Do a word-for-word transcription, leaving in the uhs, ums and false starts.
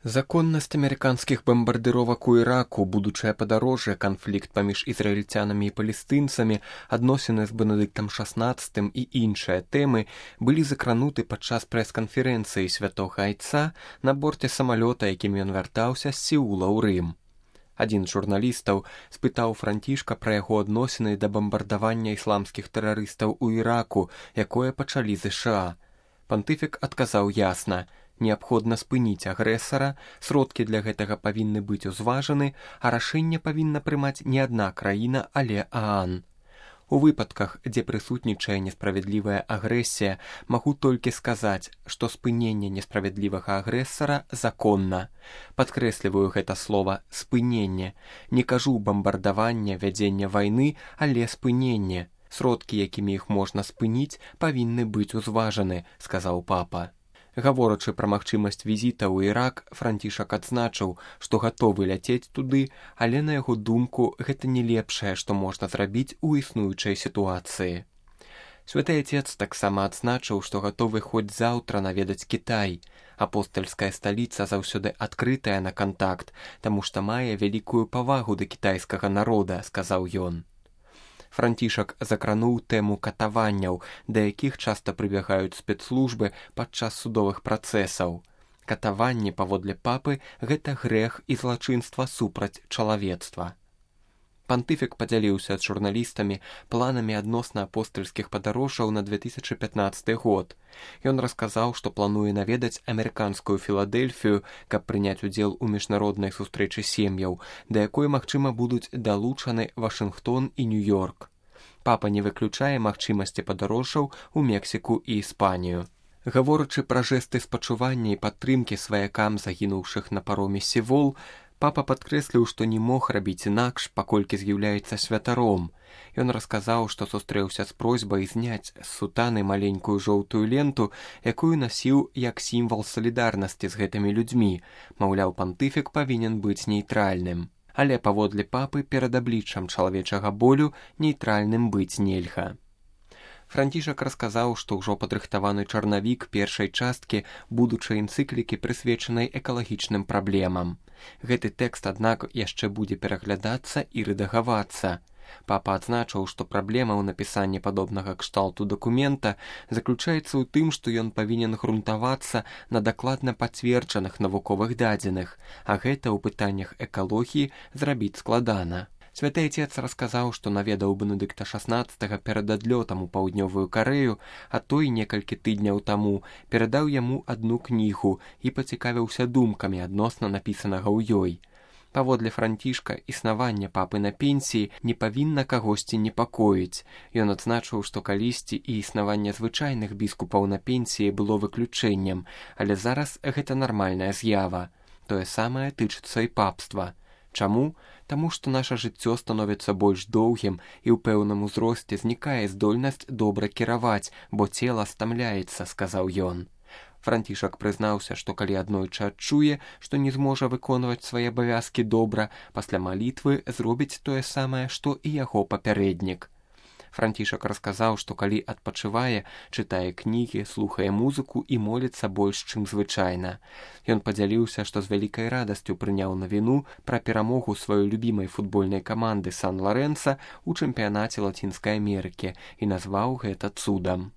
Законнасць амерыканскіх бамбардыровак у Іраку, будучае падарожжа, канфлікт паміж ізраільцянамі і палестынцамі, адносіны з Бенедыктам шаснаццатым і іншыя тэмы былі закрануты падчас прэс-канферэнцыі святога айца на борце самалёта, якім ён вяртаўся з Сеула ў Рым. Адзін з журналістаў спытаў Францішка пра яго адносіны да бамбардавання ісламскіх тэрарыстаў у Іраку, якое пачалі ЗША. Пантыфік адказаў ясна: неабходна спыніць агрэсара, сродкі для гэтага павінны быць узважаны, а рашэнне павінна прымаць не адна краіна, але ААН. У выпадках, дзе прысутнічае несправядлівая агрэсія, магу толькі сказаць, што спыненне несправядлівага агрэсара законна. Падкрэсліваю гэта слова «спыненне». Не кажу бамбардаванне, вядзення вайны, але спыненне. Сродкі, якімі іх можна спыніць, павінны быць узважаны, сказаў папа. Гаворачы пра магчымасць візіта ў Ірак, Францішак адзначыў, што гатовы ляцець туды, але, на яго думку, гэта не лепшае, што можна зрабіць у існуючай сітуацыі. Святы Отец таксама адзначыў, што гатовы хоць заўтра наведаць Кітай. Апостальская сталіца заўсёды адкрытая на кантакт, таму што мае вялікую павагу да кітайскага народа, сказаў ён. Францішак закрануў тэму катаванняў, да якіх часта прыбягаюць спецслужбы падчас судовых працэсаў. Катаванні, паводле папы, гэта грэх і злачынства супраць чалавецтва. Пантыфік падзяліўся з журналістамі планамі адносна апостальскіх падарожжаў на две тысячы пятнаццаты год. Ён расказаў, што плануе наведаць амерыканскую Філадэльфію, каб прыняць удзел у міжнароднай сустрэчы сем'яў, да якой, магчыма, будуць далучаны Вашынгтон і Нью-Йорк. Папа не выключае магчымасці падарожжаў у Мексіку і Іспанію. Гаворачы пра жэсты спачування і падтрымкі сваякам загінуўшых на пароме Севол, папа падкрэсліў, што не мог рабіць інакш, паколькі з'яўляецца святаром. Ён расказаў, што сустрэўся з просьбай зняць з сутаны маленькую жоўтую ленту, якую насіў як сімвал салідарнасці з гэтымі людзьмі. Маўляў, пантыфік павінен быць нейтральным. Але паводле папы перад абліччам чалавечага болю нейтральным быць нельга. Францішак расказаў, што ўжо падрыхтаваны чарнавік першай часткі будучай энцыклікі, прысвечанай экалагічным праблемам. Гэты тэкст, аднак, яшчэ будзе пераглядацца і рэдагавацца. Папа адзначыў, што праблема ў напісанні падобнага кшталту дакумента заключаецца ў тым, што ён павінен грунтавацца на дакладна пацверджаных навуковых дадзеных, а гэта ў пытаннях экалогіі зрабіць складана. Святы Отец расказаў, што наведаў Бенедыкта шаснаццатага перад адлётам у паўднёвую Карэю, а той некалькі тыдняў таму перадаў яму адну кнігу і пацікавіўся думкамі адносна напісанага ў ёй. Паводле Францішка, існаванне папы на пенсіі не павінна кагосьці непакоіць. Ён адзначыў, што калісьці і існаванне звычайных біскупаў на пенсіі было выключэннем, але зараз гэта нармальная з'ява. Тое самае тычыцца і папства. Чаму? Таму што наша жыццё становіцца больш доўгім і ў пэўным узросце знікае здольнасць добра кіраваць, бо цела стамляецца, сказаў ён. Францішак прызнаўся, што калі аднойчы адчуе, што не зможа выконваць свае абавязкі добра, пасля малітвы зробіць тое самае, што і яго папярэднік. Францішак расказаў, што калі адпачывае, чытае кнігі, слухае музыку і моліцца больш, чым звычайна. Ён падзяліўся, што з вялікай радасцю прыняў навіну пра перамогу сваёй любімай футбольнай каманды Сан-Ларэнса ў чэмпіянаце Лацінскай Амерыкі і назваў гэта цудам.